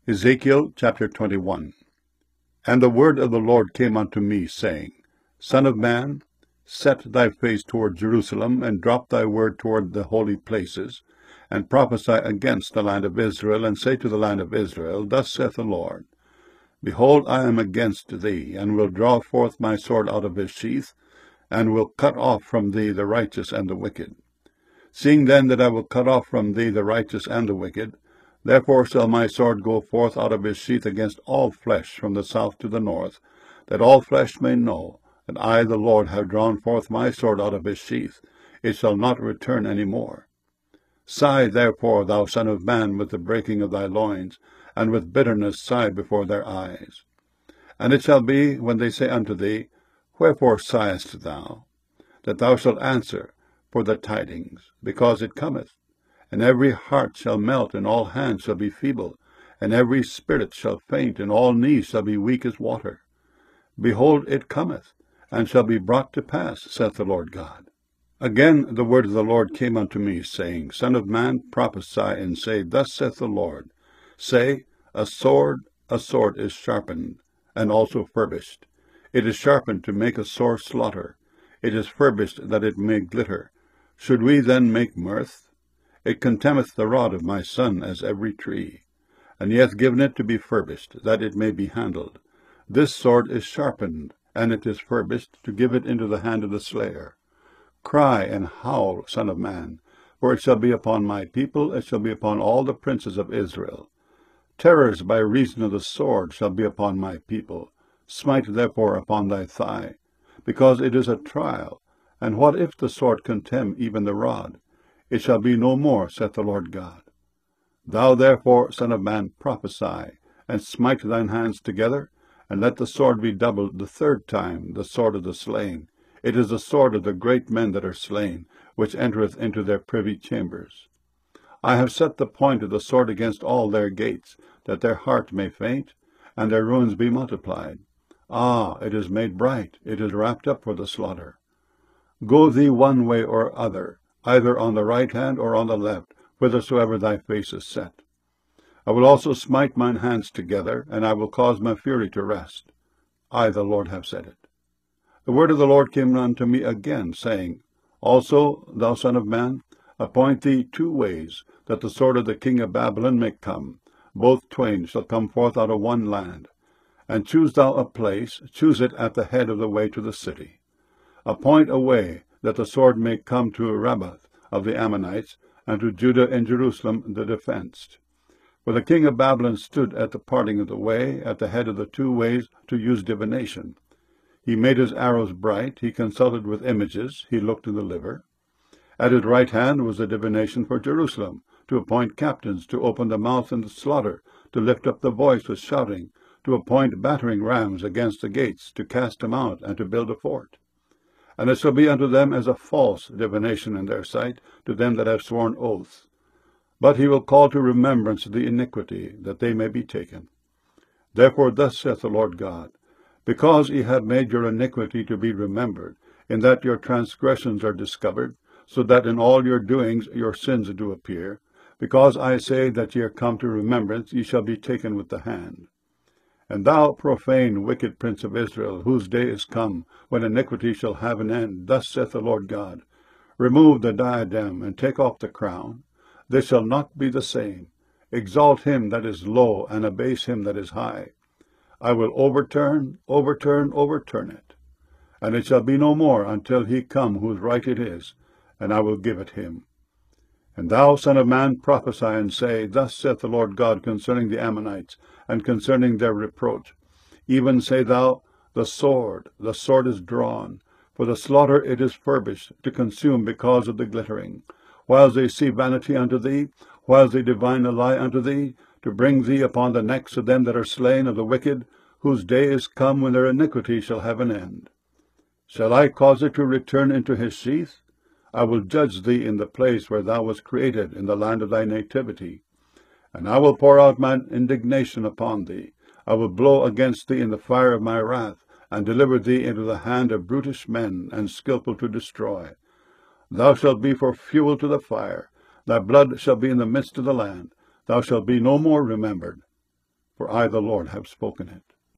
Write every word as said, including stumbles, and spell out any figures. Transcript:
Ezekiel chapter twenty-one. And the word of the Lord came unto me, saying, Son of man, set thy face toward Jerusalem, and drop thy word toward the holy places, and prophesy against the land of Israel, and say to the land of Israel, Thus saith the Lord, Behold, I am against thee, and will draw forth my sword out of his sheath, and will cut off from thee the righteous and the wicked. Seeing then that I will cut off from thee the righteous and the wicked, therefore shall my sword go forth out of his sheath against all flesh from the south to the north, that all flesh may know that I, the Lord, have drawn forth my sword out of his sheath. It shall not return any more. Sigh therefore, thou son of man, with the breaking of thy loins, and with bitterness sigh before their eyes. And it shall be, when they say unto thee, Wherefore sighest thou? That thou shalt answer, For the tidings, because it cometh. And every heart shall melt, and all hands shall be feeble, and every spirit shall faint, and all knees shall be weak as water. Behold, it cometh, and shall be brought to pass, saith the Lord God. Again the word of the Lord came unto me, saying, Son of man, prophesy, and say, Thus saith the Lord, Say, A sword, a sword is sharpened, and also furbished. It is sharpened to make a sore slaughter. It is furbished that it may glitter. Should we then make mirth? It contemneth the rod of my son as every tree, and he hath given it to be furbished, that it may be handled. This sword is sharpened, and it is furbished, to give it into the hand of the slayer. Cry and howl, son of man, for it shall be upon my people, it shall be upon all the princes of Israel. Terrors by reason of the sword shall be upon my people. Smite therefore upon thy thigh, because it is a trial. And what if the sword contemn even the rod? It shall be no more, saith the Lord God. Thou therefore, son of man, prophesy, and smite thine hands together, and let the sword be doubled the third time, the sword of the slain. It is the sword of the great men that are slain, which entereth into their privy chambers. I have set the point of the sword against all their gates, that their heart may faint, and their ruins be multiplied. Ah, it is made bright, it is wrapped up for the slaughter. Go thee one way or other, either on the right hand or on the left, whithersoever thy face is set. I will also smite mine hands together, and I will cause my fury to rest. I, the Lord, have said it. The word of the Lord came unto me again, saying, Also, thou son of man, appoint thee two ways, that the sword of the king of Babylon may come. Both twain shall come forth out of one land. And choose thou a place, choose it at the head of the way to the city. Appoint a way, that the sword may come to Rabbah of the Ammonites, and to Judah and Jerusalem the defenced. For the king of Babylon stood at the parting of the way, at the head of the two ways, to use divination. He made his arrows bright, he consulted with images, he looked in the liver. At his right hand was a divination for Jerusalem, to appoint captains, to open the mouth in the slaughter, to lift up the voice with shouting, to appoint battering rams against the gates, to cast them out, and to build a fort. And it shall be unto them as a false divination in their sight, to them that have sworn oaths. But he will call to remembrance the iniquity, that they may be taken. Therefore thus saith the Lord God, Because ye have made your iniquity to be remembered, in that your transgressions are discovered, so that in all your doings your sins do appear, because I say that ye are come to remembrance, ye shall be taken with the hand. And thou, profane, wicked prince of Israel, whose day is come, when iniquity shall have an end, thus saith the Lord God, Remove the diadem, and take off the crown. This shall not be the same. Exalt him that is low, and abase him that is high. I will overturn, overturn, overturn it. And it shall be no more until he come whose right it is, and I will give it him. And thou, son of man, prophesy, and say, Thus saith the Lord God concerning the Ammonites, and concerning their reproach. Even say thou, The sword, the sword is drawn, for the slaughter it is furbished, to consume because of the glittering. Whiles they see vanity unto thee, whiles they divine a lie unto thee, to bring thee upon the necks of them that are slain of the wicked, whose day is come when their iniquity shall have an end. Shall I cause it to return into his sheath? I will judge thee in the place where thou wast created, in the land of thy nativity. And I will pour out mine indignation upon thee. I will blow against thee in the fire of my wrath, and deliver thee into the hand of brutish men, and skilful to destroy. Thou shalt be for fuel to the fire. Thy blood shall be in the midst of the land. Thou shalt be no more remembered. for I the Lord have spoken it.